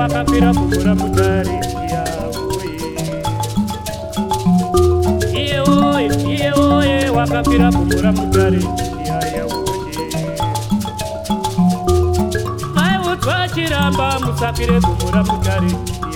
wakafira kumura mutare iye oye wakafira kumura mutare maiudzwa chiramba musafire kumura mutare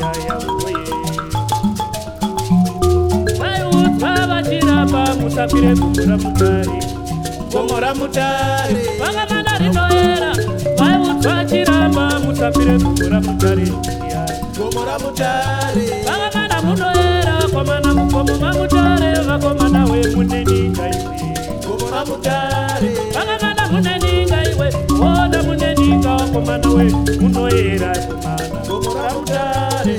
maiudzwa vachiramba musafire kumura mutare kumura mutare vakamana rinoera maiudzwa chiramba musafire kumura mutare kumura mutare vakamana munoera komana mukomo mamutare vakomana we muneninga iwe kumura mutare vakamana muneninga iwe ona muneninga komana we munoera komana kumura mutare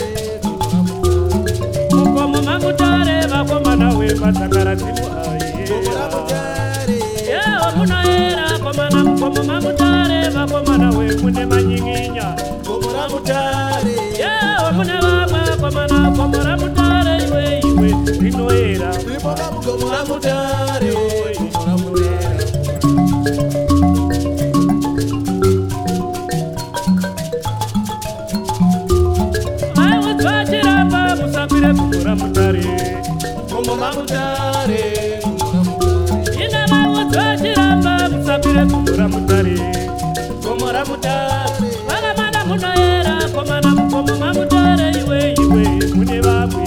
mukomo mamutare vakomana we masakaradzimu aye kumura mutare yeo munoera komana mukomo mamutare vakomana we mune manyinginya kumura mutare yeo mune vamwe komana komura mutare iwe rinoera kumura mutare kumura mutare maiudzwa chiramba musafire kumura mutare kumura mutare ine maiudzwa chiramba musafire kumura mutare kumura mutare vakamana munoera komana mukomo mamutare iwe mune vamwe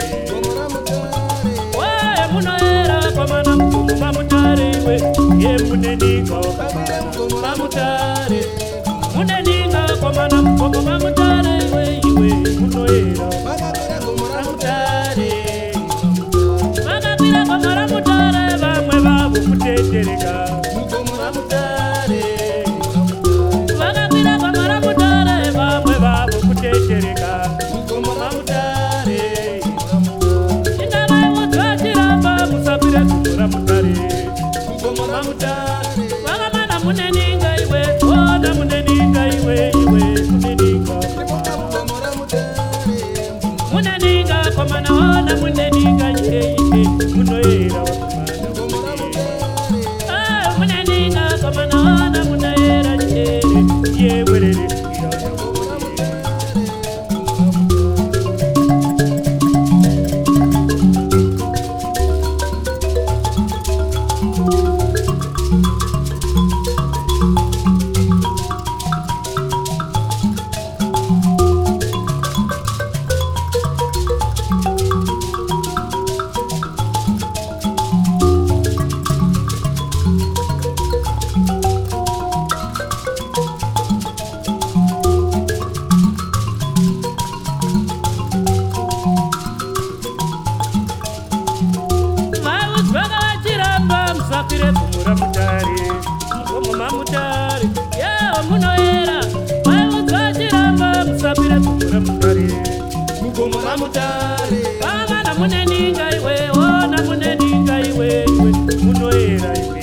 waye munoera komana mukomo mamutare iwe ye muneninga mamutare muneninga komana mukomo mamutare iwe munoera mamutare vakapira komara mutare vamwe vavo kutetereka mamutare vakapira komara mutare vamwe vavo kutetereka mamutare inga vaiudzwa chiramba musafire kumura mutare mamutare vakamana muneninga iwe ona muneninga iwe muneninga muneninga komana ona muneninga iye munoera muneninga komana ona munoera ye werere musafire kumura mutare mukomo mamutare yeo munoera maiudzwa chiramba musafire kumura mutare mukomo mamutare vakamana muneninga iwe ona muneninga iwe munoera iwe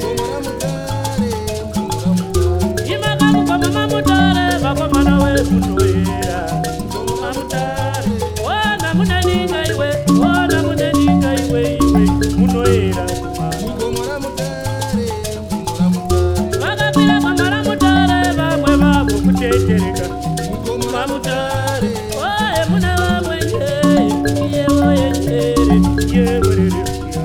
imaka mukomo mamutare vakomana we munoera mukomo mamutare ona muneninga iwe ona muneninga iwe munoera vakapira kwamara mutare vamwe vavo kutetereka mamutare oye mune vamwe iye oye njere iye werere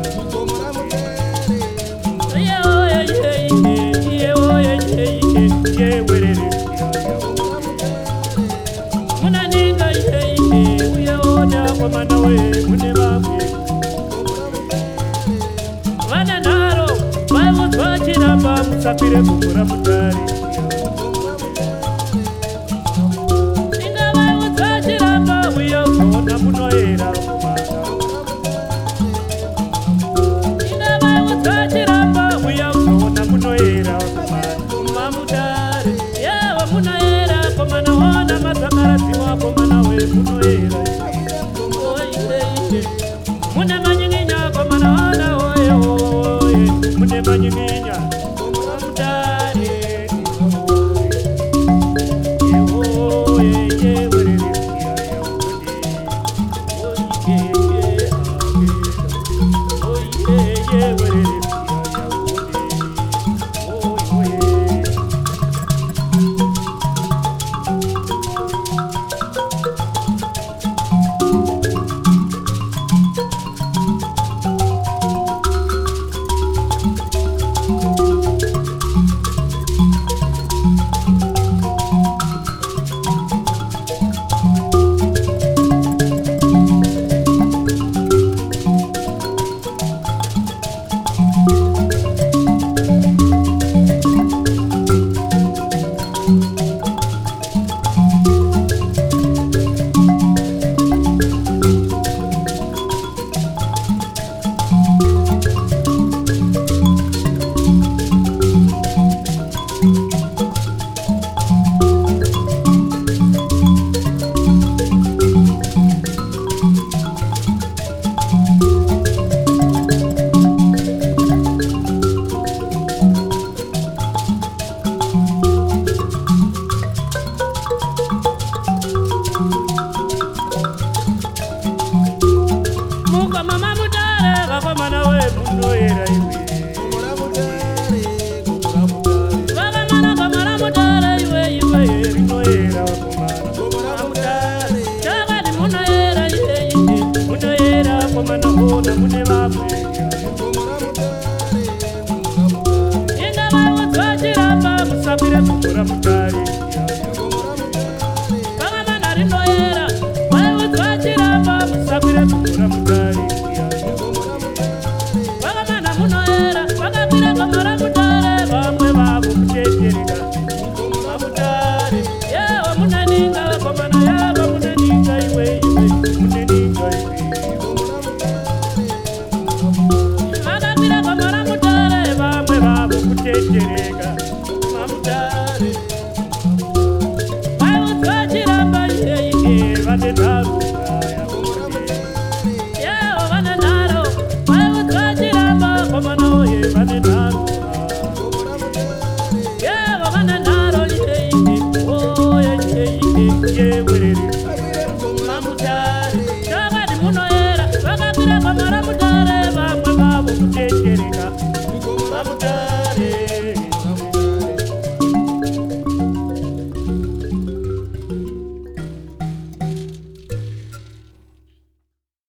iye oye iye oye iye werere munaninga iye uye ona kwamana we mune vamwe vane nharo vaiudzwa chiramba musafire kumura mutare inga vaiudzwa chiramba uye uzoona munoera inga vaiudzwa chiramba uye uzoona munoera mamutare yewe munoera komana ona mazakaradziwa komana we munoera mune manyinginya komana ona oye mune manyinginya mamutare kubereka